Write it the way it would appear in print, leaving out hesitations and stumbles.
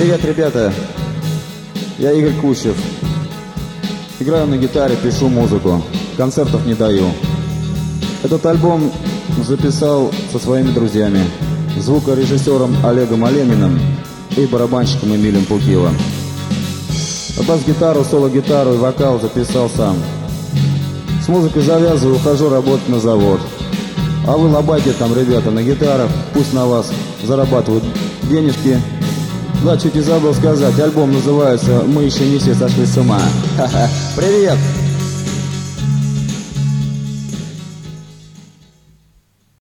Привет, ребята! Я Игорь Кущев. Играю на гитаре, пишу музыку. Концертов не даю. Этот альбом записал со своими друзьями. Звукорежиссером Олегом Олениным и барабанщиком Эмилем Пукилом. Бас-гитару, соло-гитару и вокал записал сам. С музыкой завязываю, ухожу работать на завод. А вы лобайте там, ребята, на гитарах. Пусть на вас зарабатывают денежки. Да, чуть не забыл сказать. Альбом называется «Мы еще не все сошли с ума». Привет!